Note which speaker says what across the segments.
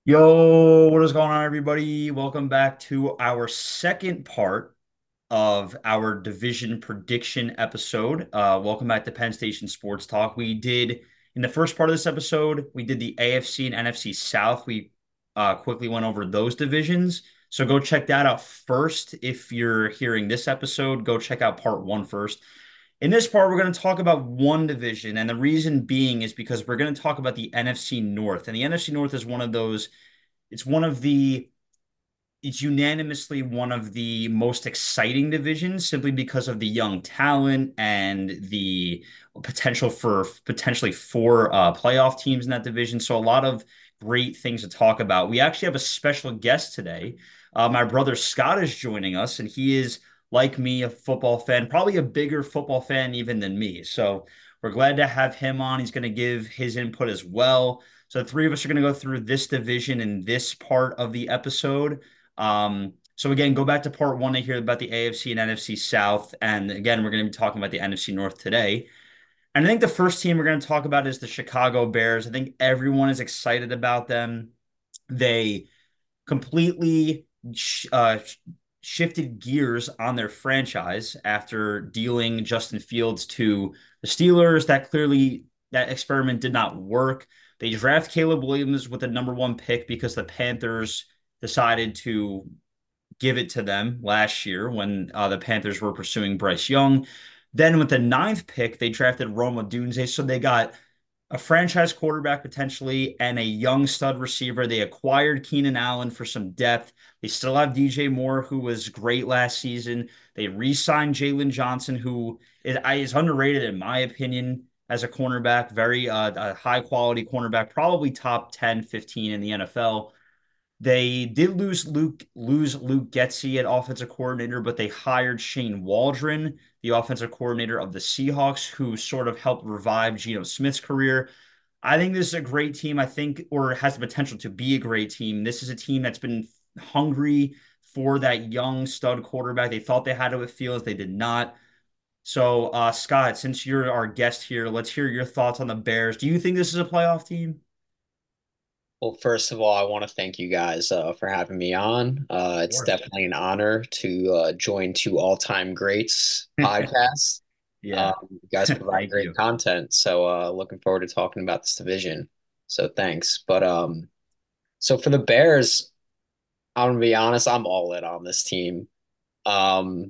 Speaker 1: Yo, what is going on, everybody? Welcome back to our second part of our division prediction episode. Welcome back to Penn Station Sports Talk. In the first part of this episode, we did the AFC and NFC South. We quickly went over those divisions. So go check that out first. If you're hearing this episode, go check out part one first. In this part, we're going to talk about one division, and the reason being is because we're going to talk about the NFC North. And the NFC North is one of those it's one of the it's unanimously one of the most exciting divisions simply because of the young talent and the potential for potentially four playoff teams in that division. So a lot of great things to talk about. We actually have a special guest today. My brother Scott is joining us, and he is, like me, a football fan, probably a bigger football fan even than me. So we're glad to have him on. He's going to give his input as well. So the three of us are going to go through this division in this part of the episode. So again, go back to part one to hear about the AFC and NFC South. And again, we're going to be talking about the NFC North today. And I think the first team we're going to talk about is the Chicago Bears. I think everyone is excited about them. They completely shifted gears on their franchise after dealing Justin Fields to the Steelers. That experiment did not work. They draft Caleb Williams with the number one pick because the Panthers decided to give it to them last year when the Panthers were pursuing Bryce Young. Then with the ninth pick, they drafted Rome Odunze. So they got a franchise quarterback potentially and a young stud receiver. They acquired Keenan Allen for some depth. They still have DJ Moore, who was great last season. They re-signed Jalen Johnson, who is underrated in my opinion as a cornerback, very a high quality cornerback, probably top 10, 15 in the NFL. They did lose Luke Getsy at offensive coordinator, but they hired Shane Waldron, the offensive coordinator of the Seahawks, who sort of helped revive Geno Smith's career. I think this is a great team. I think, or has the potential to be a great team. This is a team that's been hungry for that young stud quarterback. They thought they had it with Fields, they did not. So, Scott, since you're our guest here, let's hear your thoughts on the Bears. Do you think this is a playoff team?
Speaker 2: Well, first of all, I want to thank you guys for having me on.
Speaker 1: Of
Speaker 2: It's
Speaker 1: course.
Speaker 2: definitely an honor to join two all-time greats podcasts.
Speaker 1: Yeah.
Speaker 2: You guys provide
Speaker 1: Thank
Speaker 2: great
Speaker 1: you.
Speaker 2: content, so looking forward to talking about this division. So thanks. So for the Bears, I'm gonna be honest, I'm all in on this team. Um,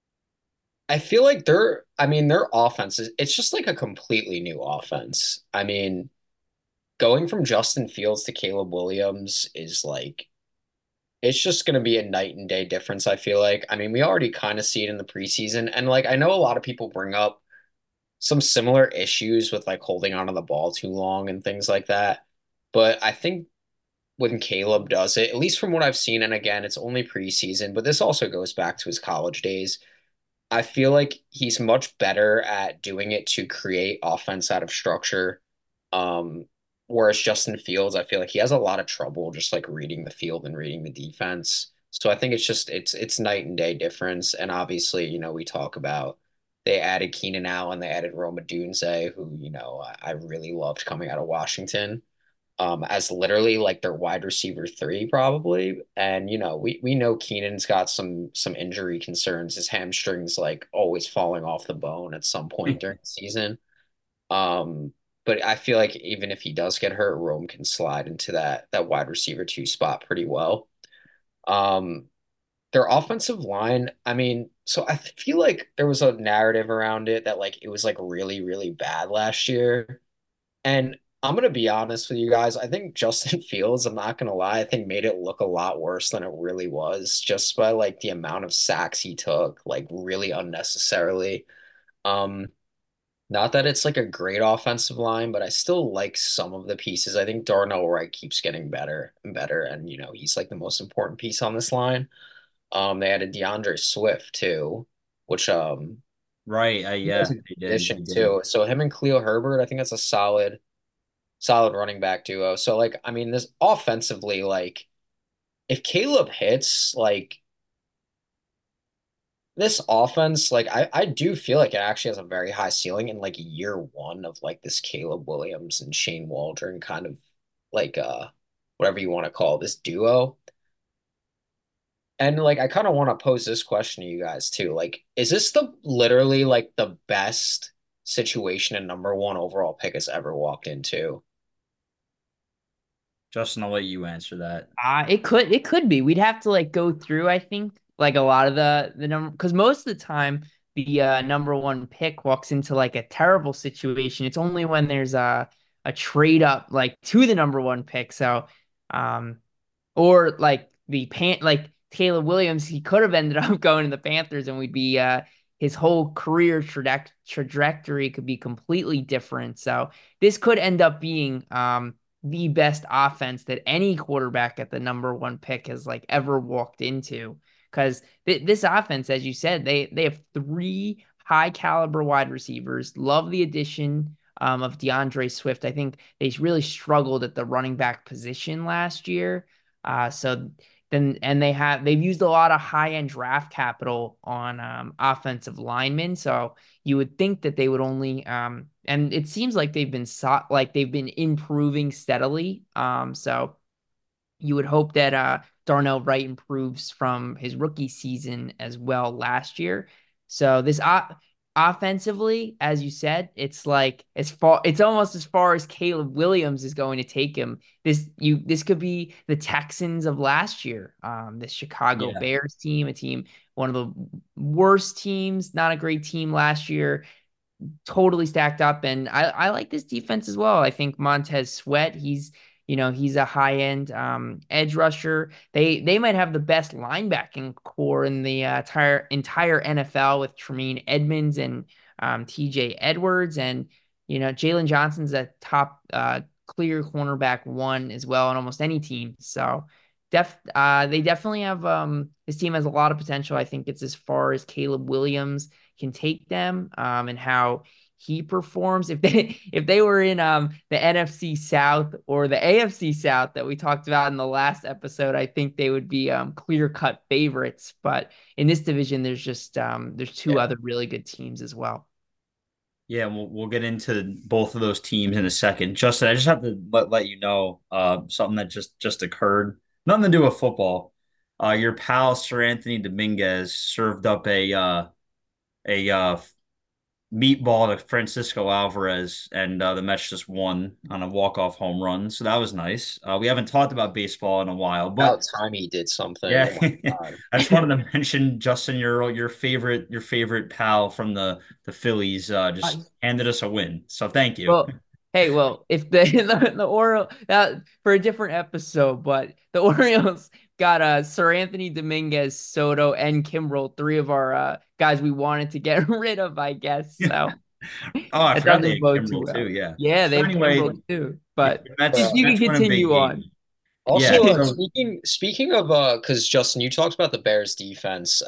Speaker 2: I feel like their offense it's just like a completely new offense. I mean, going from Justin Fields to Caleb Williams is like it's just going to be a night and day difference, I feel like. I mean, we already kind of see it in the preseason. And like, I know a lot of people bring up some similar issues with like holding onto the ball too long and things like that. But I think when Caleb does it, at least from what I've seen, and again, it's only preseason, but this also goes back to his college days. I feel like he's much better at doing it to create offense out of structure. Um, Whereas Justin Fields, I feel like he has a lot of trouble just like reading the field and reading the defense. So I think it's night and day difference. And obviously, we talk about they added Keenan Allen, they added Roma Dunze, who, I really loved coming out of Washington as literally like their wide receiver three probably. And we know Keenan's got some injury concerns. His hamstrings like always falling off the bone at some point during the season. Um, but I feel like even if he does get hurt, Rome can slide into that wide receiver two spot pretty well. Um, their offensive line, I mean, so I feel like there was a narrative around it that like it was like really, really bad last year. And I'm gonna be honest with you guys. I think Justin Fields, I'm not gonna lie, I think made it look a lot worse than it really was, just by like the amount of sacks he took, like really unnecessarily. Um, Not that it's like a great offensive line, but I still like some of the pieces. I think Darnell Wright keeps getting better and better, and he's like the most important piece on this line. They added DeAndre Swift too, which
Speaker 1: Right.
Speaker 2: he was
Speaker 1: Yeah,
Speaker 2: a good
Speaker 1: they did. They
Speaker 2: addition
Speaker 1: did.
Speaker 2: too. So him and Khalil Herbert, I think that's a solid running back duo. So like, I mean, this offensively, like if Caleb hits, like this offense, like I do feel like it actually has a very high ceiling in like year one of like this Caleb Williams and Shane Waldron kind of like whatever you want to call it, this duo. And like I kind of want to pose this question to you guys too. Like, is this the literally like the best situation a number one overall pick has ever walked into?
Speaker 1: Justin, I'll let you answer that.
Speaker 3: It could be. We'd have to like go through, I think, like a lot of the number because most of the time the number one pick walks into like a terrible situation. It's only when there's a trade up like to the number one pick. So um or like like Caleb Williams, he could have ended up going to the Panthers and we'd be his whole career trajectory could be completely different. So this could end up being the best offense that any quarterback at the number one pick has like ever walked into. Because this offense, as you said, they have three high caliber wide receivers. Love the addition of DeAndre Swift. I think they really struggled at the running back position last year. So then, and they've used a lot of high end draft capital on offensive linemen. So you would think that they would only and it seems like they've been improving steadily. So you would hope that Darnell Wright improves from his rookie season as well last year. So offensively, as you said, it's almost as far as Caleb Williams is going to take him. This could be the Texans of last year. This Chicago
Speaker 1: Yeah.
Speaker 3: Bears team, a team one of the worst teams, not a great team last year, totally stacked up. And I like this defense as well. I think Montez Sweat, he's a high end edge rusher. They might have the best linebacking core in the entire NFL with Tremaine Edmonds and TJ Edwards. And, Jalen Johnson's a top clear cornerback one as well on almost any team. So they definitely have this team has a lot of potential. I think it's as far as Caleb Williams can take them and how he performs. If they were in the NFC South or the AFC South that we talked about in the last episode, I think they would be clear cut favorites. But in this division, there's two
Speaker 2: Yeah.
Speaker 3: other really good teams as well.
Speaker 1: Yeah, we'll get into both of those teams in a second. Justin, I just have to let you know something that just occurred. Nothing to do with football. Your pal Sir Anthony Dominguez served up a meatball to Francisco Alvarez, and the Mets just won on a walk-off home run. So that was nice. We haven't talked about baseball in a while, but
Speaker 2: About time he did something.
Speaker 1: yeah,
Speaker 2: Oh my God.
Speaker 1: I just wanted to mention Justin, your favorite pal from the Phillies just handed us a win. So thank you.
Speaker 3: Well, hey, well, if the Orioles for a different episode, but the Orioles got Sir Anthony Dominguez, Soto, and Kimbrel, three of our guys we wanted to get rid of, I guess. So
Speaker 1: Oh, I
Speaker 3: it
Speaker 1: forgot they
Speaker 3: doesn't
Speaker 1: had
Speaker 3: bode too
Speaker 1: Kimbrel too.
Speaker 3: well.
Speaker 1: Yeah.
Speaker 3: Yeah, they
Speaker 1: So
Speaker 3: have
Speaker 1: anyway,
Speaker 3: Kimbrel too.
Speaker 1: if
Speaker 3: But
Speaker 1: the
Speaker 3: you,
Speaker 1: Mets
Speaker 3: you can
Speaker 1: Mets win a big
Speaker 3: continue on.
Speaker 1: game, yeah.
Speaker 2: Also,
Speaker 1: So
Speaker 2: speaking of because Justin, you talked about the Bears defense.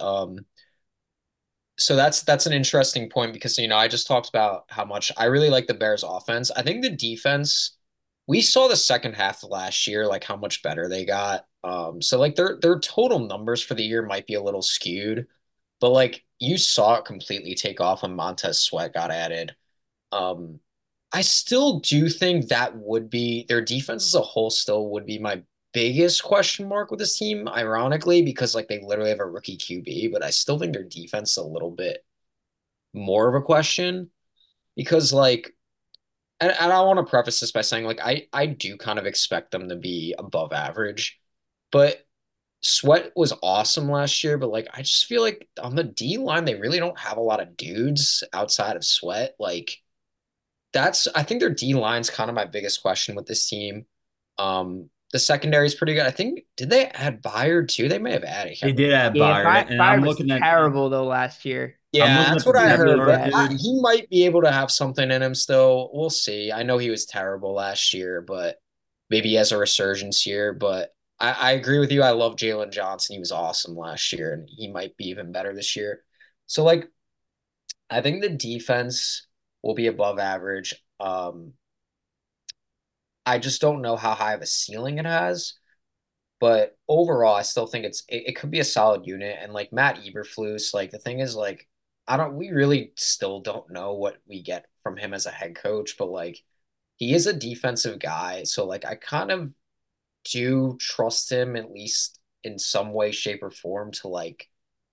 Speaker 2: So that's an interesting point because I just talked about how much I really like the Bears offense. I think the defense, we saw the second half of last year, like how much better they got. So like their total numbers for the year might be a little skewed, but like you saw it completely take off when Montez Sweat got added. Um, I still do think that would be their defense as a whole still would be my biggest question mark with this team, ironically, because like they literally have a rookie QB, but I still think their defense is a little bit more of a question because like and I want to preface this by saying like I do kind of expect them to be above average, but Sweat was awesome last year, but like I just feel like on the D line they really don't have a lot of dudes outside of Sweat. Like that's I think their D line's kind of my biggest question with this team. The secondary is pretty good. I think did they add Byard too? They may have added. I
Speaker 1: they
Speaker 2: can't
Speaker 1: did
Speaker 2: remember.
Speaker 1: add
Speaker 3: Yeah,
Speaker 1: Byard, and
Speaker 3: Fire was terrible though last year.
Speaker 1: I'm
Speaker 2: Yeah,
Speaker 1: looking at
Speaker 2: that's
Speaker 1: the
Speaker 2: what I
Speaker 3: Really
Speaker 1: depth
Speaker 2: heard,
Speaker 1: chart,
Speaker 2: but
Speaker 3: bad.
Speaker 1: dude.
Speaker 2: he might be able to have something in him still. We'll see. I know he was terrible last year, but maybe he has a resurgence here. But I agree with you. I love Jalen Johnson. He was awesome last year, and he might be even better this year. So, like, I think the defense will be above average. I just don't know how high of a ceiling it has. But overall, I still think it could be a solid unit. And like Matt Eberflus, like the thing is like we really still don't know what we get from him as a head coach, but like he is a defensive guy. So like I kind of do trust him at least in some way, shape, or form to like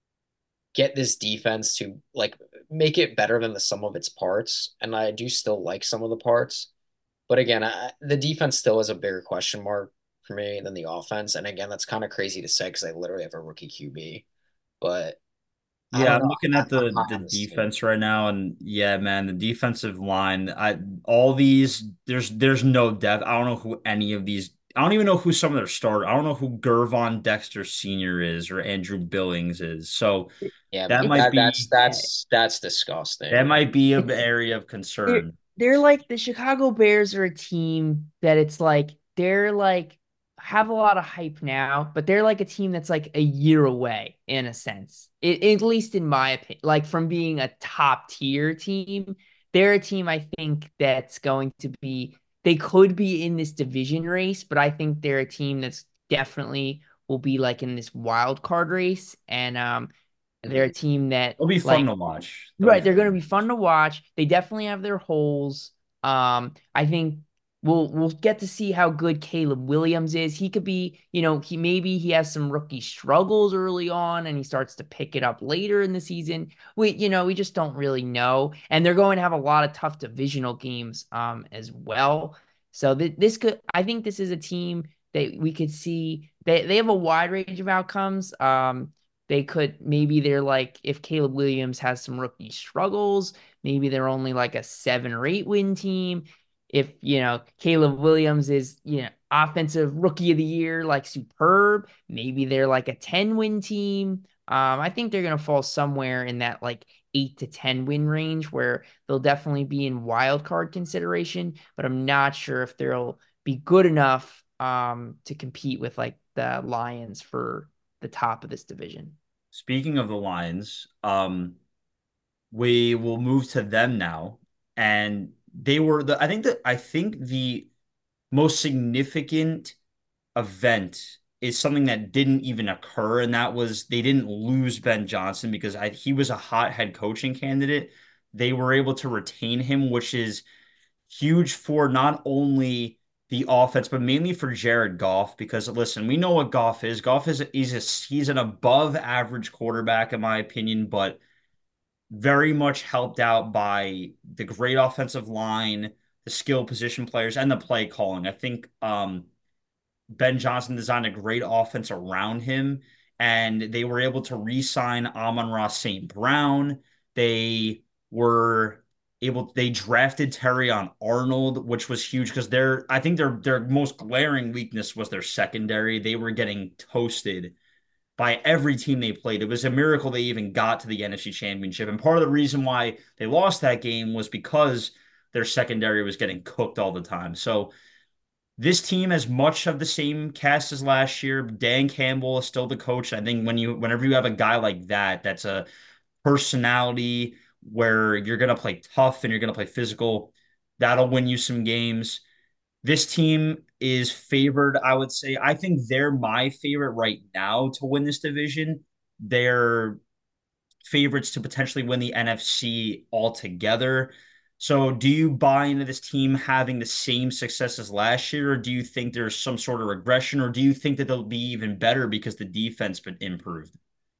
Speaker 2: get this defense to like make it better than the sum of its parts. And I do still like some of the parts. But again, the defense still is a bigger question mark for me than the offense. And again, that's kind of crazy to say because I literally have a rookie QB. But I
Speaker 1: Yeah,
Speaker 2: don't
Speaker 1: I'm
Speaker 2: know.
Speaker 1: looking at
Speaker 2: I'm
Speaker 1: the
Speaker 2: high on this team.
Speaker 1: defense right now, and yeah, man, the defensive line, all these, there's no depth. I don't know who any of these. I don't even know who some of their starters. I don't know who Gervon Dexter Sr. is or Andrew Billings is. So
Speaker 2: Yeah,
Speaker 1: that
Speaker 3: It's
Speaker 1: might be
Speaker 2: that's
Speaker 1: that
Speaker 2: disgusting.
Speaker 1: might be an
Speaker 3: it's
Speaker 1: area of
Speaker 3: they're
Speaker 1: concern.
Speaker 3: they're like the Chicago Bears are a team that it's like they're like have a lot of hype now, but they're like a team that's like a year away in a sense. At least in my opinion, like from being a top tier team, they're a team I think that's going to be they could be in this division race, but I think they're a team that's definitely will be like in this wild card race and they're a
Speaker 2: Mhm.
Speaker 3: team that
Speaker 1: It'll be fun
Speaker 3: like
Speaker 1: to watch. They'll be
Speaker 3: right, they're going to
Speaker 1: fun.
Speaker 3: be fun to watch. They definitely have their holes. I think we'll get to see how good Caleb Williams is. He could be, he maybe he has some rookie struggles early on and he starts to pick it up later in the season. We just don't really know. And they're going to have a lot of tough divisional games as well. So this could I think this is a team that we could see they have a wide range of outcomes. They could maybe they're like if Caleb Williams has some rookie struggles, maybe they're only like a 7 or 8 win team. If Caleb Williams is offensive rookie of the year, like superb, maybe they're like a 10 win team. I think they're gonna fall somewhere in that like 8 to 10 win range where they'll definitely be in wild card consideration, but I'm not sure if they'll be good enough to compete with like the Lions for the top of this division.
Speaker 1: Speaking of the Lions, we will move to them now, and they were the I think the most significant event is something that didn't even occur, and that was they didn't lose Ben Johnson because he was a hot head coaching candidate. They were able to retain him, which is huge for not only the offense, but mainly for Jared Goff. Because listen, we know what Goff is. Goff is he's an above average quarterback, in my opinion, but very much helped out by the great offensive line, the skill position players, and the play calling. I think Ben Johnson designed a great offense around him, and they were able to re-sign Amon-Ra St. Brown. They were they drafted Terrion Arnold, which was huge because I think their most glaring weakness was their secondary. They were getting toasted by every team they played. It was a miracle they even got to the NFC Championship. And part of the reason why they lost that game was because their secondary was getting cooked all the time. So this team has much of the same cast as last year. Dan Campbell is still the coach. I think whenever you have a guy like that, that's a personality where you're gonna play tough and you're gonna play physical, that'll win you some games. This team is favored, I would say. I think they're my favorite right now to win this division. They're favorites to potentially win the NFC altogether. So, do you buy into this team having the same success as last year, or do you think there's some sort of regression, or do you think that they'll be even better because the defense been improved?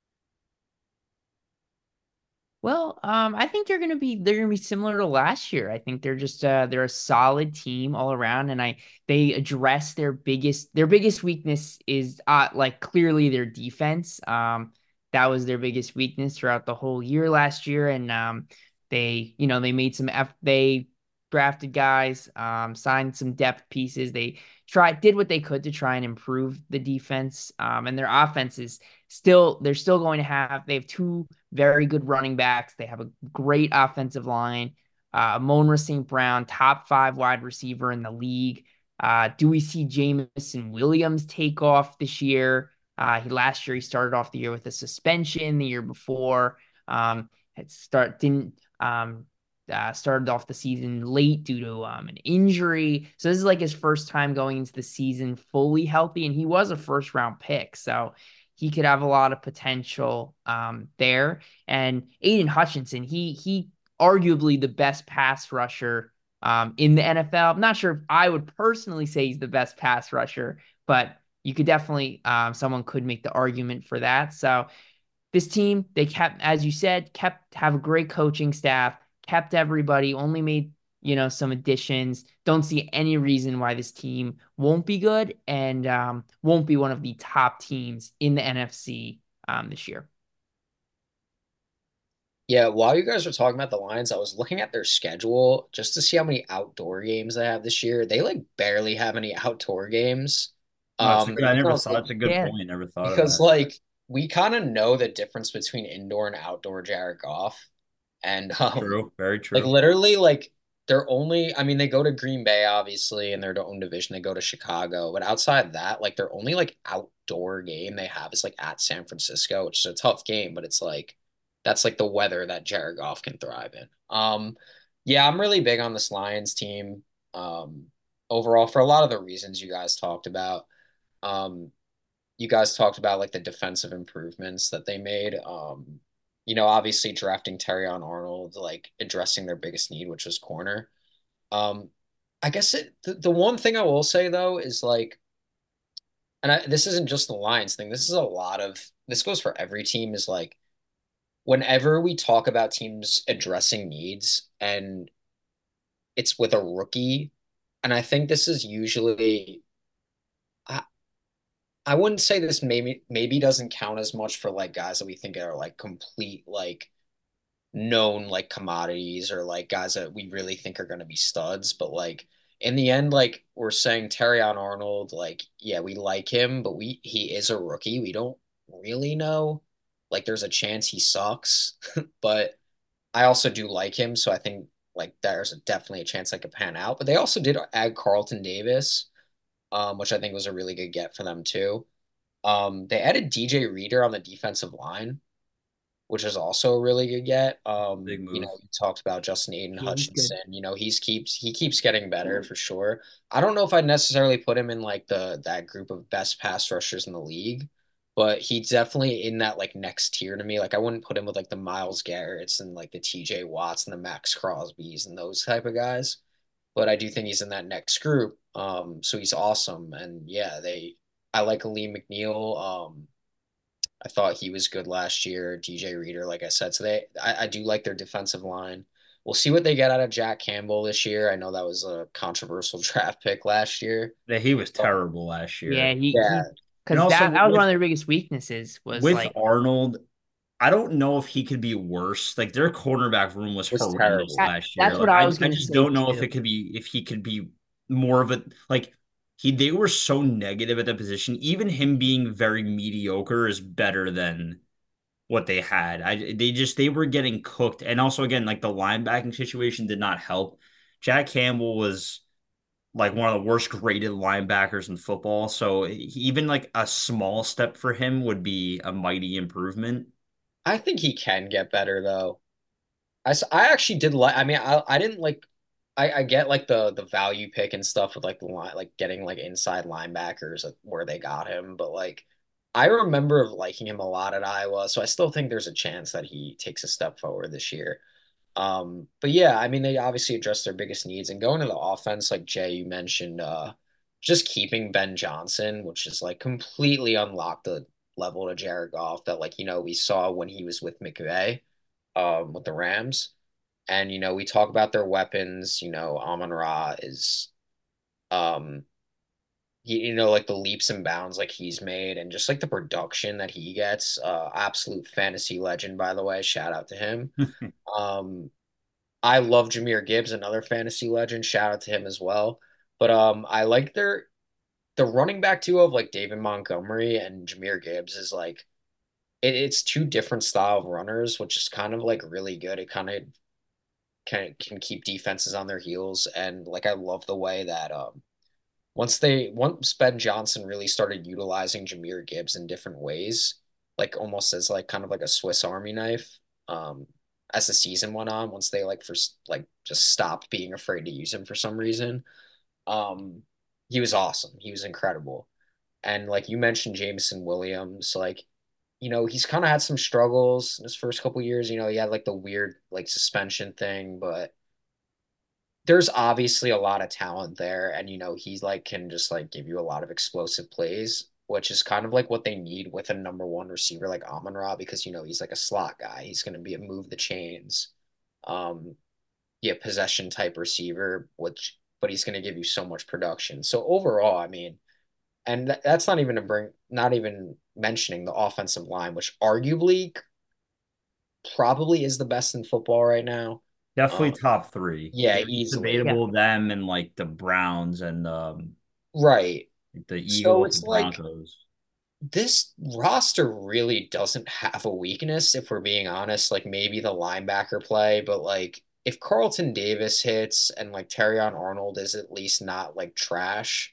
Speaker 3: Well, I think they're gonna be similar to last year. I think they're a solid team all around, and they address their biggest weakness is like clearly their defense. That was their biggest weakness throughout the whole year last year, and they made they drafted guys, signed some depth pieces. They did what they could to try and improve the defense, and their offense is they're still going to they have two very good running backs. They have a great offensive line. Monra St. Brown, top 5 wide receiver in the league. Do we see Jameson Williams take off this year? Last year he started off the year with a suspension. The year before, had start didn't started off the season late due to an injury. So this is like his first time going into the season fully healthy, and he was a first round pick. So he could have a lot of potential there. And Aiden Hutchinson, he arguably the best pass rusher in the NFL. I'm not sure if I would personally say he's the best pass rusher, but you could definitely someone could make the argument for that. So this team, they kept, as you said, kept have a great coaching staff, kept everybody, only made, some additions. Don't see any reason why this team won't be good and won't be one of the top teams in the NFC this year.
Speaker 2: Yeah, while you guys were talking about the Lions, I was looking at their schedule just to see how many outdoor games they have this year. They like barely have any outdoor games.
Speaker 1: No, it's a good. I
Speaker 2: Even though
Speaker 1: never
Speaker 2: I was
Speaker 1: thought that's a
Speaker 2: looking,
Speaker 1: good
Speaker 3: Yeah,
Speaker 1: point. Never thought of
Speaker 2: because
Speaker 1: that.
Speaker 2: like we kind of know the difference between indoor and outdoor Jared Goff. And
Speaker 1: True. Very
Speaker 2: like
Speaker 1: true.
Speaker 2: literally like they're only I mean they go to Green Bay obviously in their own division. They go to Chicago, but outside of that, like their only like outdoor game they have is like at San Francisco, which is a tough game, but it's like that's like the weather that Jared Goff can thrive in. Yeah, I'm really big on this Lions team. Um Overall for a lot of the reasons you guys talked about. Um you guys talked about like the defensive improvements that they made. Obviously drafting Terrion Arnold, like addressing their biggest need, which was corner. Um, I guess the one thing I will say though is like, this isn't just the Lions thing. This is a lot of this goes for every team. Is like whenever we talk about teams addressing needs, and it's with a rookie, and I think this is usually I wouldn't say this maybe doesn't count as much for like guys that we think are like complete like known like commodities or like guys that we really think are going to be studs, but like in the end like we're saying Terrion Arnold, like yeah, we like him, but he is a rookie. We don't really know. Like there's a chance he sucks, but I also do like him, so I think like definitely a chance I could pan out. But they also did add Carlton Davis, which I think was a really good get for them too. They added DJ Reader on the defensive line, which is also a really good get.
Speaker 1: Big move.
Speaker 2: You talked about Justin Aiden
Speaker 3: yeah, he's good.
Speaker 2: Hutchinson. He keeps getting better for sure. I don't know if I'd necessarily put him in like the that group of best pass rushers in the league, but he's definitely in that like next tier to me. Like I wouldn't put him with like the Myles Garrett's and like the TJ Watts and the Max Crosbys and those type of guys. But I do think he's in that next group. So he's awesome. And yeah, I like Lee McNeil. I thought he was good last year. DJ Reader, like I said, so I do like their defensive line. We'll see what they get out of Jack Campbell this year. I know that was a controversial draft pick last year.
Speaker 1: Yeah, he was
Speaker 2: But
Speaker 1: terrible last
Speaker 3: Yeah,
Speaker 1: year.
Speaker 3: he
Speaker 2: yeah,
Speaker 1: And
Speaker 3: because
Speaker 1: also
Speaker 3: that was one of
Speaker 1: with
Speaker 3: their biggest weaknesses was
Speaker 1: with
Speaker 3: like,
Speaker 1: Arnold, I don't know if he could be worse. Like their cornerback room was
Speaker 2: was
Speaker 1: horrendous
Speaker 2: terrible.
Speaker 1: last year.
Speaker 3: that's
Speaker 1: Like
Speaker 3: what I
Speaker 1: I,
Speaker 3: was
Speaker 1: I
Speaker 3: gonna
Speaker 1: just
Speaker 3: say
Speaker 1: don't know
Speaker 3: too.
Speaker 1: if he could be more of a like they were so negative at that position. Even him being very mediocre is better than what they had. They were getting cooked. And also again, like the linebacking situation did not help. Jack Campbell was like one of the worst graded linebackers in football. So even like a small step for him would be a mighty improvement.
Speaker 2: I think he can get better though. I actually did like. I mean, I didn't like. I get like the value pick and stuff with like the line, like getting like inside linebackers where they got him, but like I remember liking him a lot at Iowa, so I still think there's a chance that he takes a step forward this year. But yeah, I mean they obviously addressed their biggest needs and going to the offense, like Jay, you mentioned, just keeping Ben Johnson, which is like completely unlocked the level to Jared Goff that like we saw when he was with McVay, with the Rams. And we talk about their weapons. Amon Ra is um like the leaps and bounds like he's made and just like the production that he gets. Absolute fantasy legend, by the way. Shout out to him. Um I love Jahmyr Gibbs, another fantasy legend. Shout out to him as well. But I like the running back too of like David Montgomery and Jahmyr Gibbs is like it's two different style of runners, which is kind of like really good. It kind of can keep defenses on their heels. And like I love the way that once Ben Johnson really started utilizing Jahmyr Gibbs in different ways, like almost as like kind of like a Swiss Army knife, as the season went on, once they like just stopped being afraid to use him for some reason, um, he was awesome. He was incredible. And like you mentioned Jameson Williams, like he's kind of had some struggles in his first couple years. He had like the weird like suspension thing, but there's obviously a lot of talent there, and he's like can just like give you a lot of explosive plays, which is kind of like what they need with a number one receiver like Amon-Ra, because he's like a slot guy. He's going to be a move the chains, um, yeah, possession type receiver, which but he's going to give you so much production. So overall, I mean, and that's not even mentioning the offensive line, which arguably probably is the best in football right now.
Speaker 1: Definitely
Speaker 2: Um,
Speaker 1: top three.
Speaker 2: yeah,
Speaker 1: It's
Speaker 2: easily.
Speaker 3: Yeah.
Speaker 1: debatable them and like the Browns and
Speaker 2: Right.
Speaker 1: the
Speaker 2: So
Speaker 1: Eagles
Speaker 2: it's
Speaker 1: and
Speaker 2: like
Speaker 1: Broncos.
Speaker 2: this roster really doesn't have a weakness, if we're being honest. Like maybe the linebacker play, but like if Carlton Davis hits and like Terrion Arnold is at least not like trash,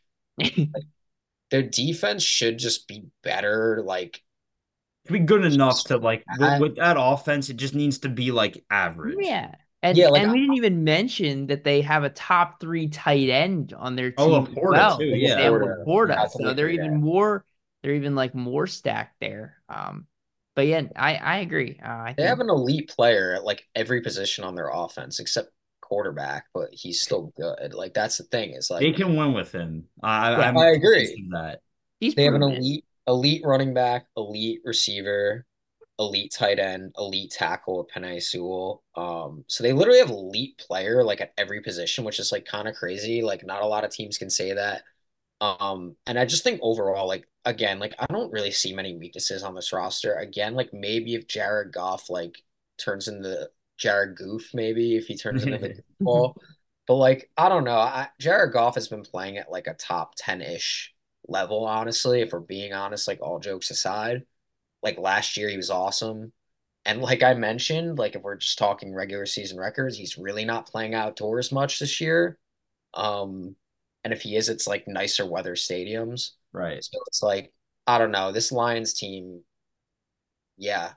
Speaker 2: their defense should just be better. Like
Speaker 1: To be good enough
Speaker 2: just
Speaker 1: to like
Speaker 2: that.
Speaker 1: with that offense, it just needs to be like average.
Speaker 3: Yeah. And
Speaker 2: Yeah, like
Speaker 3: and we didn't even mention that they have a top three tight end on their
Speaker 1: Oh,
Speaker 3: team as
Speaker 1: Laporta too.
Speaker 3: well. They have
Speaker 1: Yeah.
Speaker 2: Laporta.
Speaker 3: Laporta,
Speaker 2: How can
Speaker 3: so
Speaker 2: we forget?
Speaker 3: they're even like more stacked there. But yeah, I agree. I
Speaker 2: They have
Speaker 3: think
Speaker 2: an elite player at like every position on their offense except quarterback, but he's still good. Like that's the thing is
Speaker 1: They
Speaker 2: like
Speaker 1: can win with him.
Speaker 3: yeah,
Speaker 1: I'm
Speaker 2: I
Speaker 1: convinced
Speaker 2: agree.
Speaker 1: of that.
Speaker 3: he's
Speaker 2: They have an
Speaker 3: proven it.
Speaker 2: elite running back, elite receiver, elite tight end, elite tackle with Penei Sewell. So they literally have elite player like at every position, which is like kind of crazy. Like not a lot of teams can say that. And I just think overall, like again, like I don't really see many weaknesses on this roster. Again, like maybe if Jared Goff like turns into Jared Goof, maybe if he turns into the goofball. But like I don't know. Jared Goff has been playing at like a top 10-ish level, honestly, if we're being honest, like all jokes aside. Like last year he was awesome. And like I mentioned, like if we're just talking regular season records, he's really not playing outdoors much this year. Um, and if he is, it's like nicer weather stadiums.
Speaker 1: Right.
Speaker 2: So it's like, I don't know, this Lions team, yeah,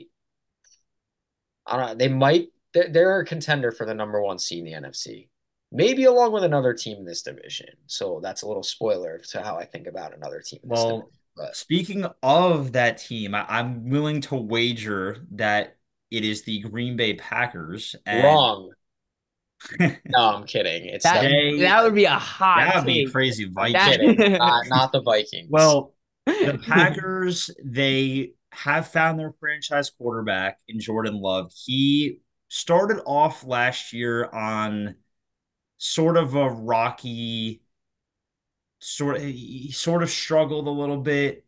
Speaker 2: I don't know, they're a contender for the number one seed in the NFC. Maybe along with another team in this division. So that's a little spoiler to how I think about another team in this division.
Speaker 1: Well,
Speaker 2: But
Speaker 1: speaking of that team, I'm willing to wager that it is the Green Bay Packers, and
Speaker 2: wrong. No, I'm kidding. It's
Speaker 3: That
Speaker 2: definitely not
Speaker 1: they
Speaker 3: that
Speaker 2: the
Speaker 3: would be a
Speaker 2: Vikings.
Speaker 3: hot
Speaker 1: that would be
Speaker 3: take.
Speaker 1: crazy
Speaker 2: I'm
Speaker 3: That
Speaker 2: kidding.
Speaker 1: Vikings.
Speaker 2: Not the Vikings.
Speaker 1: Well, the Packers, they have found their franchise quarterback in Jordan Love. He started off last year on sort of a rocky he sort of struggled a little bit.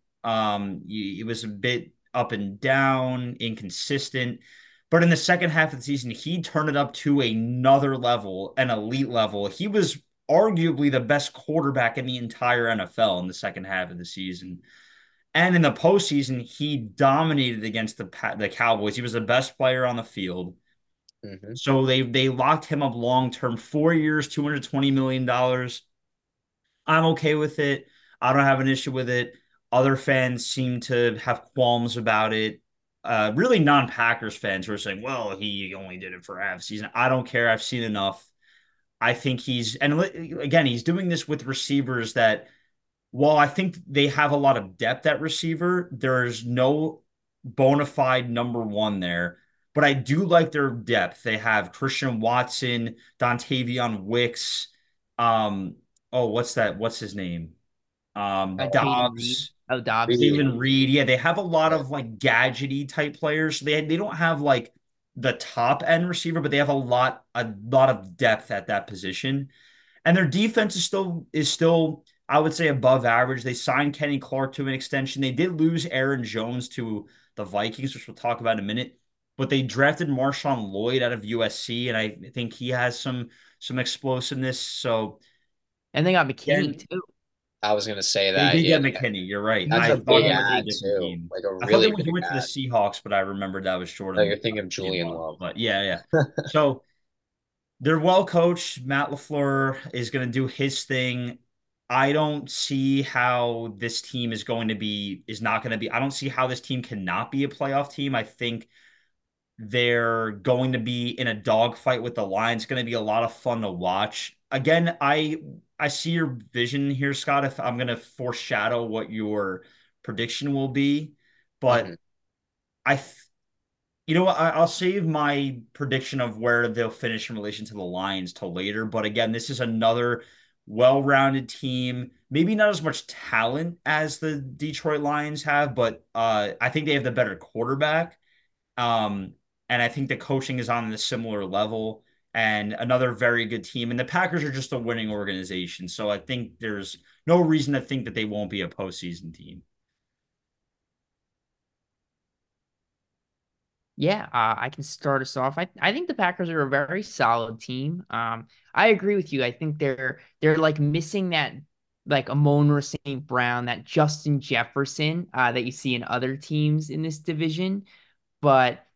Speaker 1: It was a bit up and down, inconsistent. But in the second half of the season, he turned it up to another level, an elite level. He was arguably the best quarterback in the entire NFL in the second half of the season. And in the postseason, he dominated against the Cowboys. He was the best player on the field.
Speaker 2: Hmm.
Speaker 1: So they locked him up long term, 4 years, $220 million. I'm okay with it. I don't have an issue with it. Other fans seem to have qualms about it. Really, non-Packers fans who are saying, "Well, he only did it for half season." I don't care. I've seen enough. I think again, he's doing this with receivers that, while I think they have a lot of depth at receiver, there's no bona fide number one there. But I do like their depth. They have Christian Watson, Dontavion Wicks. Um, oh, what's that? What's his name?
Speaker 3: Jaden Reed.
Speaker 1: Dobbs,
Speaker 3: Oh, Dobbs.
Speaker 2: Reed.
Speaker 1: Jalen Reed. Yeah, they have a lot
Speaker 2: Yeah.
Speaker 1: of like gadgety type players. They don't have like the top end receiver, but they have a lot of depth at that position. And their defense is still, I would say, above average. They signed Kenny Clark to an extension. They did lose Aaron Jones to the Vikings, which we'll talk about in a minute. But they drafted Marshawn Lloyd out of USC, and I think he has some explosiveness. So
Speaker 3: And they got McKinney
Speaker 1: again,
Speaker 3: too.
Speaker 2: I was gonna say
Speaker 1: they
Speaker 2: that.
Speaker 1: did
Speaker 2: Yeah,
Speaker 1: get McKinney. You're right.
Speaker 2: that's
Speaker 1: I
Speaker 2: a
Speaker 1: thought
Speaker 2: big
Speaker 1: they
Speaker 3: Yeah.
Speaker 1: went to a
Speaker 2: ad
Speaker 1: different
Speaker 2: too.
Speaker 1: team.
Speaker 2: Like a
Speaker 1: I thought
Speaker 2: really
Speaker 1: he
Speaker 2: big
Speaker 1: went to the
Speaker 2: ad.
Speaker 1: Seahawks, but I remembered that was
Speaker 2: Like you're
Speaker 1: Jordan
Speaker 2: thinking of
Speaker 1: Julian
Speaker 2: Julian
Speaker 1: Love.
Speaker 2: Love.
Speaker 1: But yeah, yeah. So they're well coached. Matt LaFleur is going to do his thing. I don't see how this team is not going to be. I don't see how this team cannot be a playoff team. I think they're going to be in a dogfight with the Lions. It's going to be a lot of fun to watch. Again, I see your vision here, Scott. If I'm going to foreshadow what your prediction will be,
Speaker 2: Hmm.
Speaker 1: but I You know what? I'll save my prediction of where they'll finish in relation to the Lions till later. But again, this is another well-rounded team. Maybe not as much talent as the Detroit Lions have, but I think they have the better quarterback. Um, and I think the coaching is on a similar level and another very good team. And the Packers are just a winning organization. So I think there's no reason to think that they won't be a postseason team.
Speaker 3: Yeah, I can start us off. I think the Packers are a very solid team. I agree with you. I think they're like missing that like Amon St. Brown, that Justin Jefferson that you see in other teams in this division, but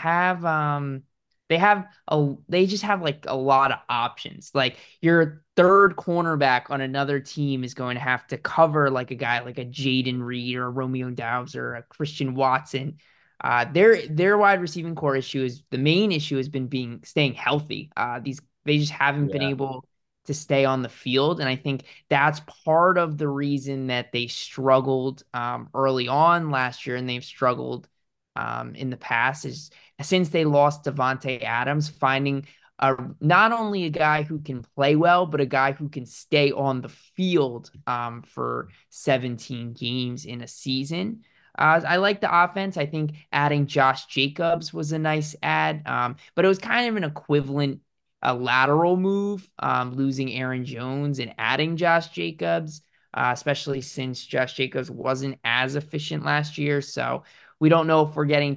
Speaker 3: they just have like a lot of options. Like your third cornerback on another team is going to have to cover like a guy like a Jaden Reed or a Romeo Doubs or a Christian Watson. Their wide receiving core issue is the main issue has been being staying healthy. These they just haven't been
Speaker 1: Yeah.
Speaker 3: able to stay on the field, and I think that's part of the reason that they struggled early on last year, and they've struggled in the past is since they lost Devonte Adams, finding not only a guy who can play well, but a guy who can stay on the field for 17 games in a season. I like the offense. I think adding Josh Jacobs was a nice add, but it was kind of an equivalent a lateral move, losing Aaron Jones and adding Josh Jacobs, especially since Josh Jacobs wasn't as efficient last year. So we don't know if we're getting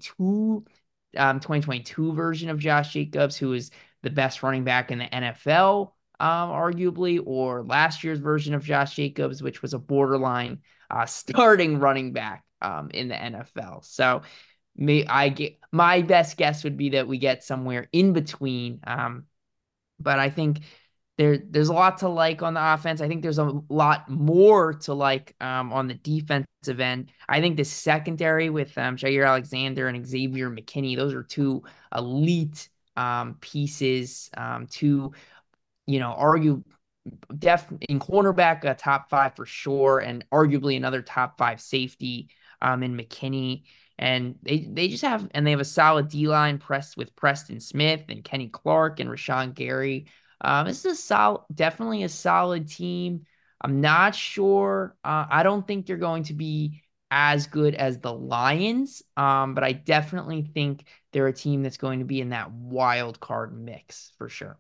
Speaker 3: 2022 version of Josh Jacobs, who is the best running back in the NFL, arguably, or last year's version of Josh Jacobs, which was a borderline starting running back in the NFL. So my best guess would be that we get somewhere in between. But I think there's a lot to like on the offense. I think there's a lot more to like on the defensive end. I think the secondary with Jair Alexander and Xavier McKinney, those are two elite pieces to argue def in cornerback a top five for sure, and arguably another top five safety in McKinney. And they have a solid D line pressed with Preston Smith and Kenny Clark and Rashawn Gary. This is definitely a solid team. I'm not sure. I don't think they're going to be as good as the Lions, but I definitely think they're a team that's going to be in that wild card mix for sure.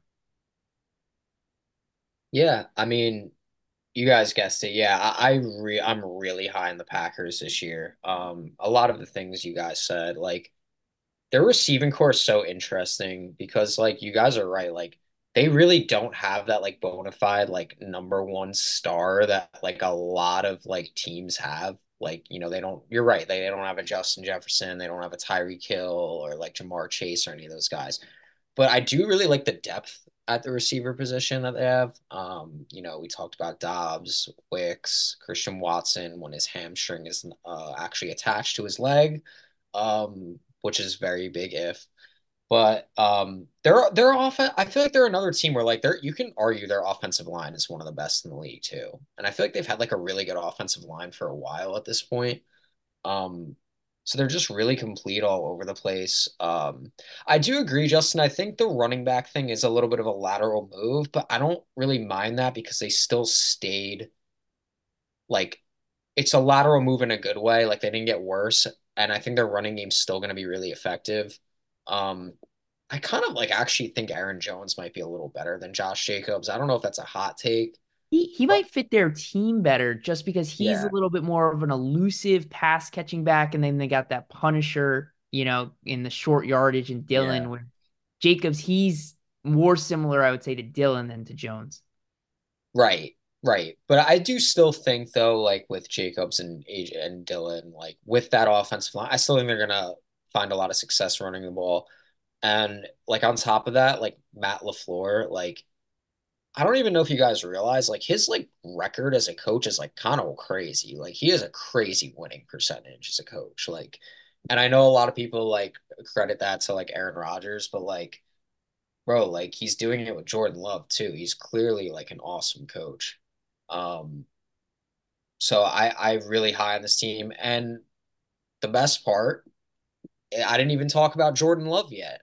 Speaker 2: Yeah, I mean, you guys guessed it. Yeah, I'm really high in the Packers this year. A lot of the things you guys said, like their receiving core is so interesting because like you guys are right, like they really don't have that like bona fide like number one star that like a lot of like teams have. Like, they don't, you're right, they don't have a Justin Jefferson, they don't have a Tyreek Hill or like Jamar Chase or any of those guys. But I do really like the depth at the receiver position that they have. We talked about Dobbs, Wicks, Christian Watson when his hamstring is actually attached to his leg, which is very big if. But they're off. I feel like they're another team where like you can argue their offensive line is one of the best in the league too, and I feel like they've had like a really good offensive line for a while at this point. Um, so they're just really complete all over the place. I do agree, Justin. I think the running back thing is a little bit of a lateral move, but I don't really mind that because they still stayed like it's a lateral move in a good way. Like they didn't get worse, and I think their running game's still going to be really effective. Um, I kind of like actually think Aaron Jones might be a little better than Josh Jacobs. I don't know if that's a hot take,
Speaker 3: He
Speaker 2: but
Speaker 3: might fit their team better just because he's a
Speaker 2: yeah,
Speaker 3: little bit more of an elusive pass catching back, and then they got that Punisher, in the short yardage and Dylan.
Speaker 2: yeah.
Speaker 3: Where Jacobs, he's more similar, I would say, to Dylan than to Jones.
Speaker 2: Right, right. But I do still think though, like with Jacobs and AJ and Dylan, like with that offensive line, I still think they're gonna find a lot of success running the ball. And like on top of that, like Matt LaFleur, like I don't even know if you guys realize, like his like record as a coach is like kind of crazy. Like he has a crazy winning percentage as a coach. Like, and I know a lot of people like credit that to like Aaron Rodgers, but like bro, like he's doing it with Jordan Love too. He's clearly like an awesome coach. Um, so I really high on this team. And the best part I didn't even talk about Jordan Love yet.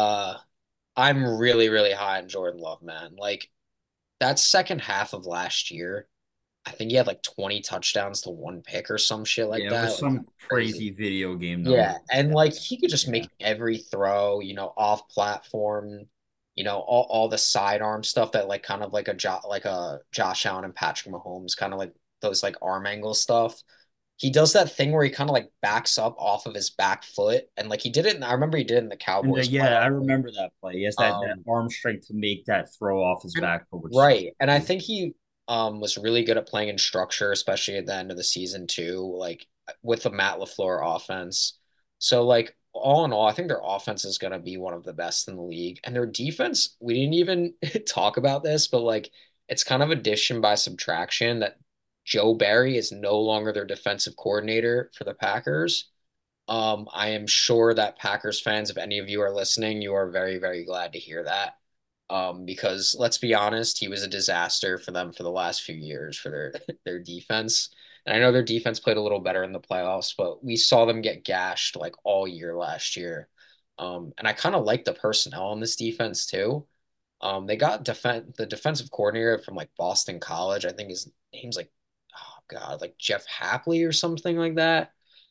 Speaker 2: I'm really, really high on Jordan Love, man. Like that second half of last year, I think he had like 20 touchdowns to one pick or some shit like
Speaker 1: Yeah, it was
Speaker 2: that. Like
Speaker 1: some
Speaker 2: crazy.
Speaker 1: crazy video game number.
Speaker 2: Yeah, and like he could just
Speaker 1: Yeah.
Speaker 2: make every throw, off platform, all the sidearm stuff that like kind of like a Josh Allen and Patrick Mahomes, kind of like those like arm angle stuff. He does that thing where he kind of like backs up off of his back foot, and like he did it. I remember he did it in the
Speaker 1: And
Speaker 2: Cowboys
Speaker 1: yeah, I
Speaker 2: playoff.
Speaker 1: remember that play. He has that
Speaker 2: Um,
Speaker 1: arm strength to make that throw off his
Speaker 2: and-
Speaker 1: back foot, which
Speaker 2: right, and I think he was really good at playing in structure, especially at the end of the season too, like with the Matt LaFleur offense. So like all in all, I think their offense is going to be one of the best in the league, and their defense. We didn't even talk about this, but like it's kind of addition by subtraction that Joe Barry is no longer their defensive coordinator for the Packers. I am sure that Packers fans, if any of you are listening, you are very, very glad to hear that. Because let's be honest, he was a disaster for them for the last few years for their their defense. And I know their defense played a little better in the playoffs, but we saw them get gashed like all year last year. And I kind of like the personnel on this defense too. They got the defensive coordinator from like Boston College. I think his name's like, oh God, like Jeff Hapley or something like that.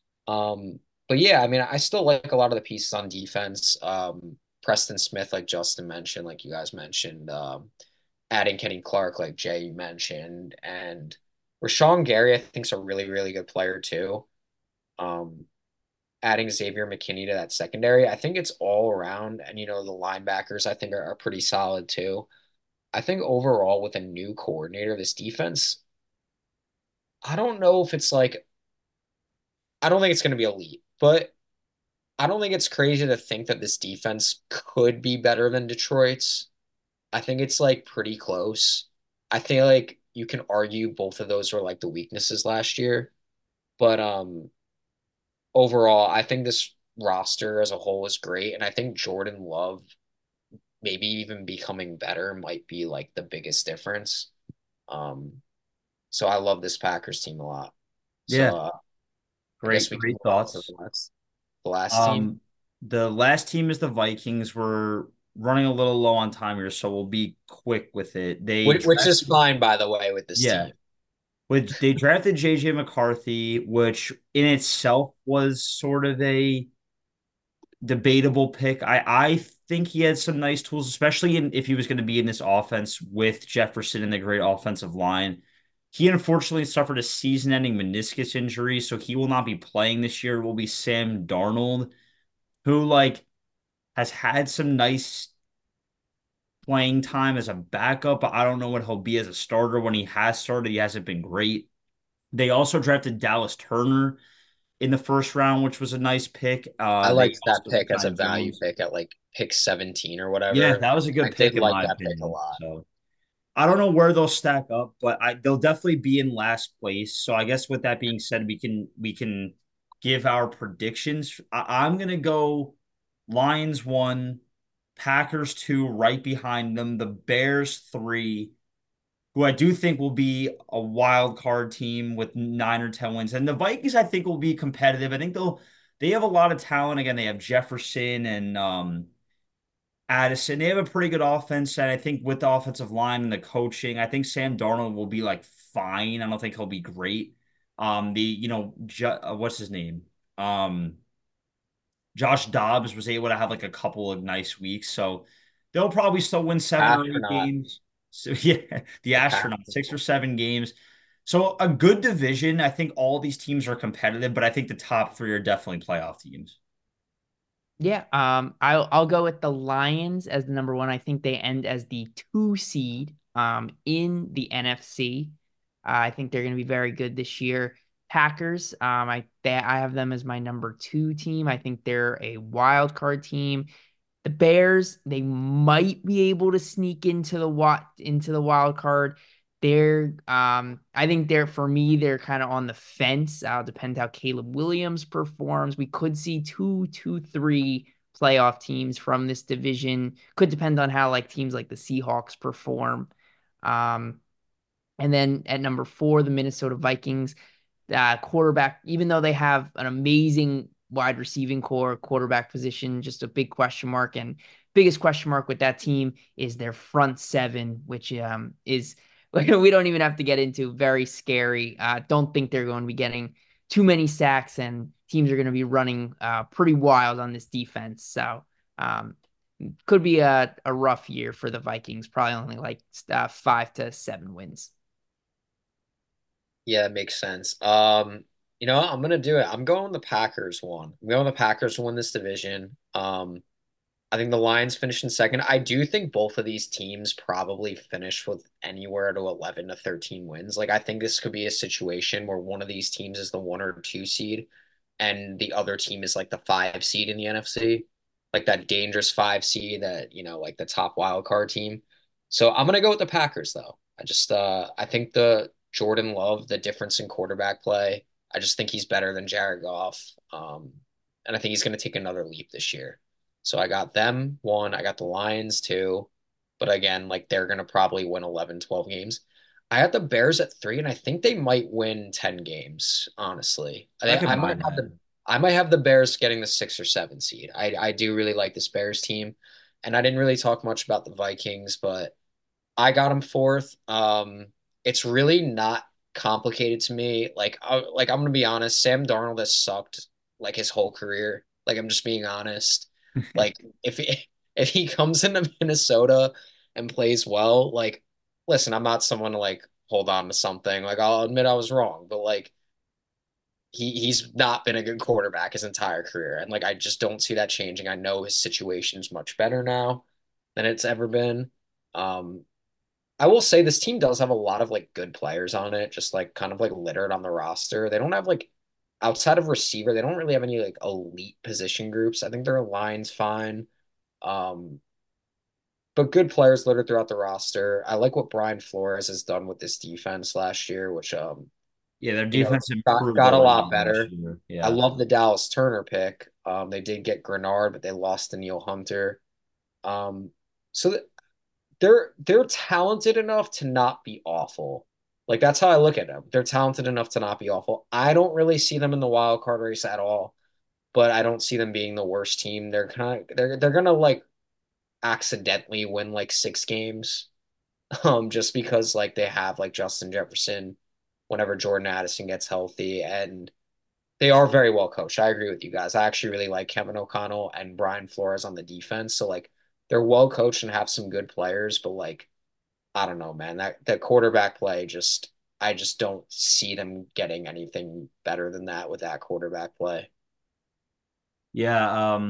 Speaker 2: But yeah, I mean, I still like a lot of the pieces on defense. Preston Smith, like Justin mentioned, like you guys mentioned, adding Kenny Clark, like Jay mentioned, and Rashawn Gary, I think, is a really, really good player too. Um, Adding Xavier McKinney to that secondary, I think it's all around, and the linebackers, I think, are pretty solid too. I think overall, with a new coordinator, this defense, I don't know if it's like, I don't think it's going to be elite, but I don't think it's crazy to think that this defense could be better than Detroit's. I think it's like pretty close. I feel like you can argue both of those were like the weaknesses last year, but overall, I think this roster as a whole is great, and I think Jordan Love maybe even becoming better might be like the biggest difference. Um, so I love this Packers team a lot. So
Speaker 1: yeah,
Speaker 2: I guess
Speaker 1: great,
Speaker 2: we can
Speaker 1: great
Speaker 2: move on to
Speaker 1: thoughts.
Speaker 2: the last team.
Speaker 1: Um, the last team is the Vikings. We're running a little low on time here, so we'll be quick with it.
Speaker 2: Which is fine, by the way, with this
Speaker 1: Yeah,
Speaker 2: team.
Speaker 1: which they drafted JJ McCarthy, which in itself was sort of a debatable pick. I think he had some nice tools, especially if he was going to be in this offense with Jefferson and the great offensive line. He unfortunately suffered a season-ending meniscus injury, so he will not be playing this year. It will be Sam Darnold, who like has had some nice playing time as a backup, but I don't know what he'll be as a starter. When he has started, he hasn't been great. They also drafted Dallas Turner in the first round, which was a nice pick.
Speaker 2: I
Speaker 1: They
Speaker 2: liked that
Speaker 1: also
Speaker 2: pick as a
Speaker 1: signed
Speaker 2: value
Speaker 1: Jones.
Speaker 2: pick at like pick 17 or
Speaker 1: Yeah,
Speaker 2: whatever.
Speaker 1: that was a
Speaker 2: I
Speaker 1: good
Speaker 2: did
Speaker 1: pick in
Speaker 2: like
Speaker 1: my
Speaker 2: that pick a
Speaker 1: opinion.
Speaker 2: lot.
Speaker 1: So I don't know where they'll stack up, but they'll definitely be in last place. So I guess with that being said, we can give our predictions. I'm gonna go Lions one, Packers two, right behind them, the Bears three, who I do think will be a wild card team with 9 or 10 wins. And the Vikings, I think, will be competitive. I think they have a lot of talent. Again, they have Jefferson and Addison. They have a pretty good offense, and I think with the offensive line and the coaching, I think Sam Darnold will be like fine. I don't think he'll be great. The what's his name? Um, Josh Dobbs was able to have like a couple of nice weeks, so they'll probably still win 7 or 8
Speaker 2: Astronaut,
Speaker 1: games. So yeah, the
Speaker 2: the
Speaker 1: astronaut,
Speaker 2: Packers.
Speaker 1: 6 or 7 games. So a good division. I think all these teams are competitive, but I think the top three are definitely playoff teams.
Speaker 3: Yeah, I'll go with the Lions as the number one. I think they end as the 2 seed in the NFC. I think they're going to be very good this year. Packers, I have them as my number two team. I think they're a wild card team. The Bears, they might be able to sneak into the wild card. I think for me, they're kind of on the fence. Depends how Caleb Williams performs. We could see three playoff teams from this division. Could depend on how like teams like the Seahawks perform. Um, and then at number four, the Minnesota Vikings quarterback, even though they have an amazing wide receiving core, quarterback position, just a big question mark. And biggest question mark with that team is their front seven, which is we don't even have to get into. Very scary. Don't think they're going to be getting too many sacks, and teams are going to be running pretty wild on this defense. So could be a rough year for the Vikings. Probably only like 5 to 7 wins.
Speaker 2: Yeah, it makes sense. I'm gonna do it. I'm going the Packers one. I'm going the Packers to win this division. I think the Lions finish in second. I do think both of these teams probably finish with anywhere to 11 to 13 wins. Like I think this could be a situation where one of these teams is the 1 or 2 seed and the other team is like the 5 seed in the NFC, like that dangerous 5 seed that, like the top wild card team. So I'm gonna go with the Packers though. I think the Jordan Love, the difference in quarterback play, I just think he's better than Jared Goff. And I think he's gonna take another leap this year. So I got them one, I got the Lions two, but again, like they're gonna probably win 11, 12 games. I had the Bears at three, and I think they might win 10 games, honestly.
Speaker 1: I could buy that.
Speaker 2: I might have the Bears getting the 6 or 7 seed. I do really like this Bears team. And I didn't really talk much about the Vikings, but I got them fourth. It's really not complicated to me. Like I'm gonna be honest, Sam Darnold has sucked like his whole career. Like I'm just being honest. Like if he comes into Minnesota and plays well, like listen, I'm not someone to like hold on to something. Like I'll admit I was wrong, but like he's not been a good quarterback his entire career. And like I just don't see that changing. I know his situation's much better now than it's ever been. Um, I will say this team does have a lot of like good players on it, just like kind of like littered on the roster. They don't have like outside of receiver, they don't really have any like elite position groups. I think their line's fine. Um, but good players littered throughout the roster. I like what Brian Flores has done with this defense last year, which
Speaker 1: Yeah, their defense improved
Speaker 2: got a
Speaker 1: already
Speaker 2: lot
Speaker 1: last
Speaker 2: better.
Speaker 1: year.
Speaker 2: I
Speaker 1: Yeah.
Speaker 2: love the Dallas Turner pick. They did get Grenard, but they lost to Neil Hunter. Um, so they're talented enough to not be awful. Like that's how I look at them. They're talented enough to not be awful. I don't really see them in the wild card race at all, but I don't see them being the worst team. They're gonna like accidentally win like 6 games, just because like they have like Justin Jefferson whenever Jordan Addison gets healthy, and they are very well coached. I agree with you guys. I actually really like Kevin O'Connell and Brian Flores on the defense. So like they're well coached and have some good players, but like I don't know, man. That quarterback play just I just don't see them getting anything better than that with that quarterback play.
Speaker 1: Yeah,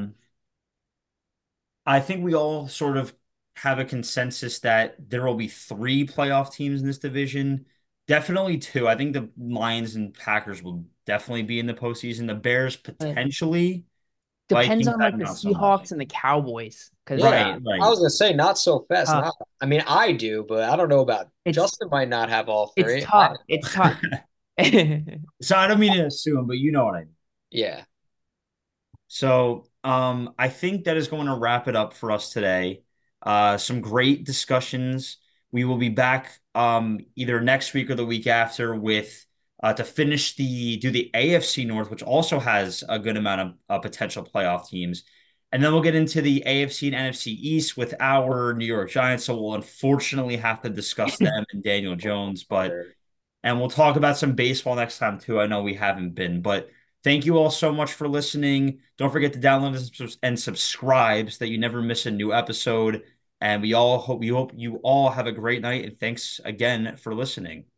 Speaker 1: I think we all sort of have a consensus that there will be three playoff teams in this division. Definitely two. I think the Lions and Packers will definitely be in the postseason. The Bears
Speaker 3: Uh,
Speaker 1: potentially.
Speaker 3: Depends
Speaker 1: Vikings,
Speaker 3: on like the
Speaker 1: not so much.
Speaker 3: Seahawks and the Cowboys, because
Speaker 2: Yeah,
Speaker 1: Right,
Speaker 2: I
Speaker 1: right.
Speaker 2: was gonna say not so fast.
Speaker 3: tough.
Speaker 2: Not I mean I do, but I don't know about
Speaker 3: It's
Speaker 2: Justin might not have all
Speaker 3: it's
Speaker 2: three.
Speaker 3: tough. It's tough.
Speaker 1: So I don't mean to assume, but you know what I mean.
Speaker 2: Yeah.
Speaker 1: So, I think that is going to wrap it up for us today. Some great discussions. We will be back either next week or the week after with to finish do the AFC North, which also has a good amount of potential playoff teams. And then we'll get into the AFC and NFC East with our New York Giants. So we'll unfortunately have to discuss them and Daniel Jones, but
Speaker 2: Or
Speaker 1: and we'll talk about some baseball next time too. I know we haven't been, but thank you all so much for listening. Don't forget to download and subscribe so that you never miss a new episode. And we hope you all have a great night. And thanks again for listening.